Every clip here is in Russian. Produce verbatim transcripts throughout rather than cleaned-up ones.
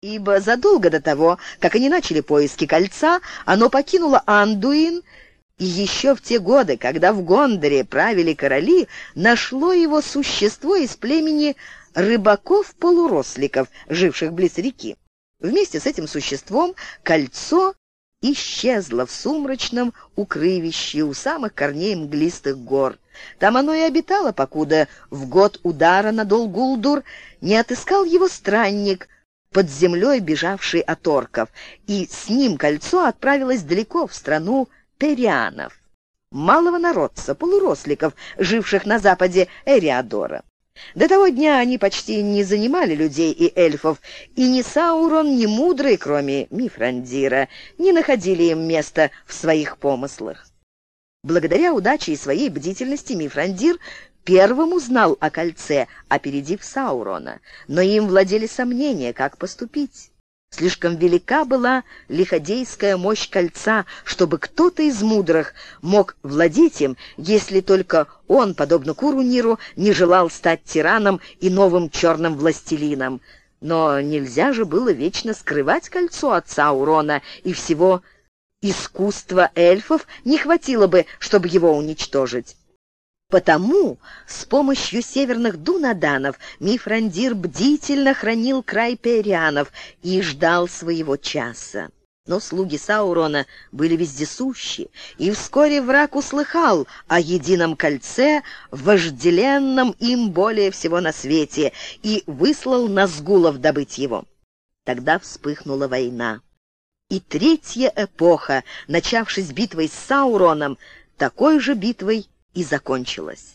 ибо задолго до того, как они начали поиски кольца, оно покинуло Андуин, и еще в те годы, когда в Гондоре правили короли, нашло его существо из племени рыбаков-полуросликов, живших близ реки. Вместе с этим существом кольцо исчезло в сумрачном укрывище у самых корней мглистых гор. Там оно и обитало, покуда в год удара на Дол-Гулдур не отыскал его странник, под землей бежавший от орков, и с ним кольцо отправилось далеко в страну Перианов, малого народца, полуросликов, живших на западе Эриадора. До того дня они почти не занимали людей и эльфов, и ни Саурон, ни Мудрый, кроме Мифрандира, не находили им места в своих помыслах. Благодаря удаче и своей бдительности Мифрандир первым узнал о кольце, опередив Саурона, но им владели сомнения, как поступить. Слишком велика была лиходейская мощь кольца, чтобы кто-то из мудрых мог владеть им, если только он, подобно Куруниру, не желал стать тираном и новым черным властелином. Но нельзя же было вечно скрывать кольцо от Саурона, и всего искусства эльфов не хватило бы, чтобы его уничтожить. Потому с помощью северных дунаданов Мифрандир бдительно хранил край Перианов и ждал своего часа. Но слуги Саурона были вездесущи, и вскоре враг услыхал о едином кольце, вожделенном им более всего на свете, и выслал назгулов добыть его. Тогда вспыхнула война. И третья эпоха, начавшись битвой с Сауроном, такой же битвой и закончилась.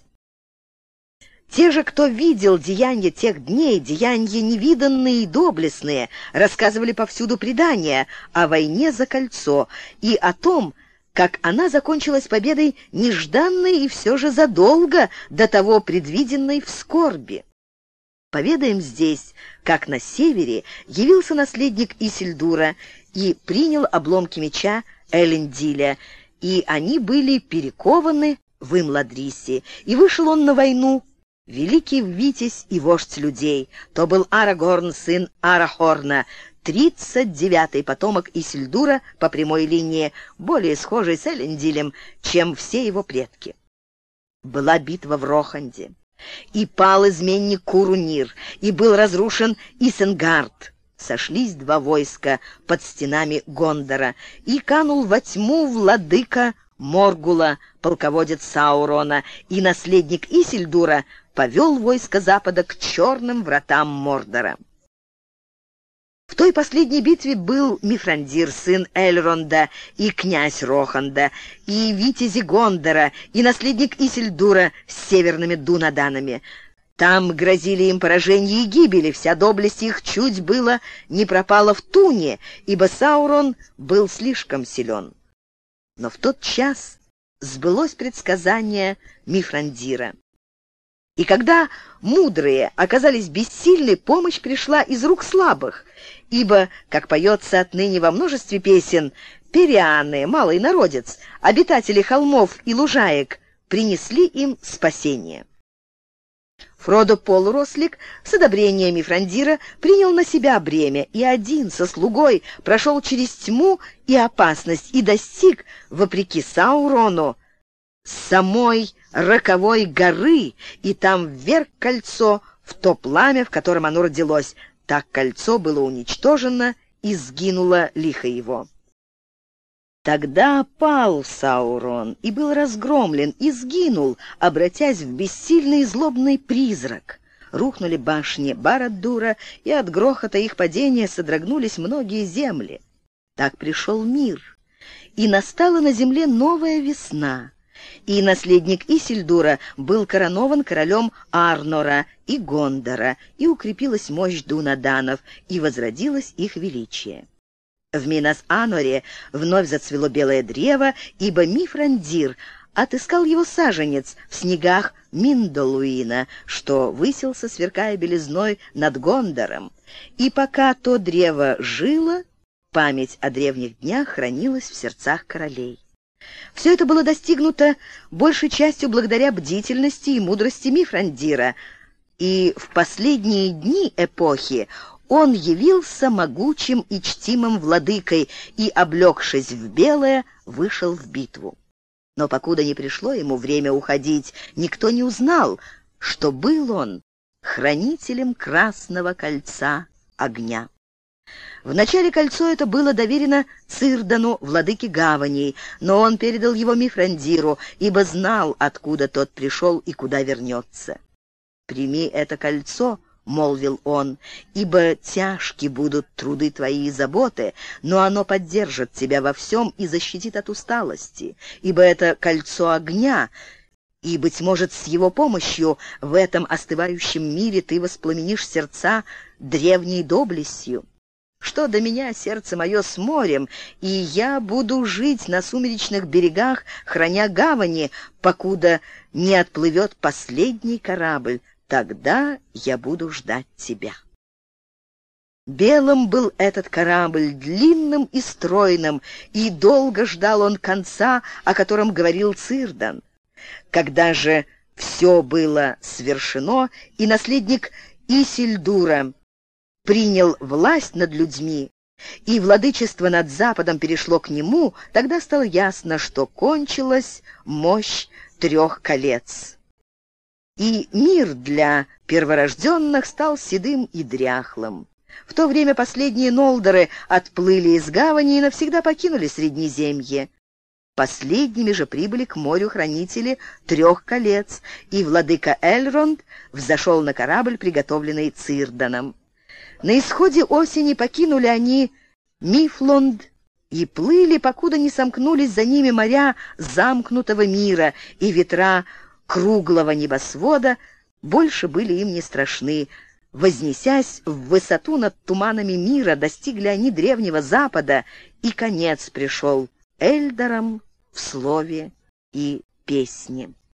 Те же, кто видел деяния тех дней, деяния невиданные и доблестные, рассказывали повсюду предания о войне за кольцо и о том, как она закончилась победой нежданной и все же задолго до того предвиденной в скорби. Поведаем здесь, как на севере явился наследник Исильдура и принял обломки меча Элендиля, и они были перекованы в Имладрисе, и вышел он на войну, великий витязь и вождь людей. То был Арагорн, сын Арахорна, тридцать девятый потомок Исильдура по прямой линии, более схожий с Элендилем, чем все его предки. Была битва в Роханде, и пал изменник Курунир, и был разрушен Исенгард. Сошлись два войска под стенами Гондора, и канул во тьму владыка Моргула, полководец Саурона, и наследник Исильдура повел войско Запада к черным вратам Мордора. В той последней битве был Мифрандир, сын Эльронда, и князь Роханда, и витязи Гондора, и наследник Исильдура с северными дунаданами. Там грозили им поражение и гибели, вся доблесть их чуть было не пропала в туне, ибо Саурон был слишком силен. Но в тот час сбылось предсказание Мифрандира. И когда мудрые оказались бессильны, помощь пришла из рук слабых, ибо, как поется отныне во множестве песен, перианы, малый народец, обитатели холмов и лужаек, принесли им спасение. Фродо Полурослик с одобрения Мифрандира принял на себя бремя и один со слугой прошел через тьму и опасность и достиг, вопреки Саурону, самой роковой горы, и там вверг кольцо в то пламя, в котором оно родилось. Так кольцо было уничтожено, и сгинуло лихо его. Тогда пал Саурон и был разгромлен, и сгинул, обратясь в бессильный и злобный призрак. Рухнули башни Барад-дура, и от грохота их падения содрогнулись многие земли. Так пришел мир, и настала на земле новая весна. И наследник Исильдура был коронован королем Арнора и Гондора, и укрепилась мощь дунаданов, и возродилось их величие. В Минас-Аноре вновь зацвело белое древо, ибо Мифрандир отыскал его саженец в снегах Миндолуина, что высился, сверкая белизной над Гондором. И пока то древо жило, память о древних днях хранилась в сердцах королей. Все это было достигнуто большей частью благодаря бдительности и мудрости Мифрандира, и в последние дни эпохи он явился могучим и чтимым владыкой и, облегшись в белое, вышел в битву. Но покуда не пришло ему время уходить, никто не узнал, что был он хранителем Красного кольца огня. Вначале кольцо это было доверено Цирдану, владыке гаваней, но он передал его Мифрандиру, ибо знал, откуда тот пришел и куда вернется. «Прими это кольцо», — молвил он, — «ибо тяжки будут труды твои и заботы, но оно поддержит тебя во всем и защитит от усталости, ибо это кольцо огня, и, быть может, с его помощью в этом остывающем мире ты воспламенишь сердца древней доблестью. Что до меня, сердце мое с морем, и я буду жить на сумеречных берегах, храня гавани, покуда не отплывет последний корабль. Тогда я буду ждать тебя». Белым был этот корабль, длинным и стройным, и долго ждал он конца, о котором говорил Цирдан. Когда же все было свершено, и наследник Исильдура принял власть над людьми, и владычество над Западом перешло к нему, тогда стало ясно, что кончилась мощь трех колец. И мир для перворожденных стал седым и дряхлым. В то время последние нолдоры отплыли из гавани и навсегда покинули Среднеземье. Последними же прибыли к морю хранители трех колец, и владыка Эльронд взошел на корабль, приготовленный Цирданом. На исходе осени покинули они Мифлонд и плыли, покуда не сомкнулись за ними моря замкнутого мира, и ветра круглого небосвода больше были им не страшны. Вознесясь в высоту над туманами мира, достигли они древнего Запада, и конец пришел Эльдарам в слове и песне.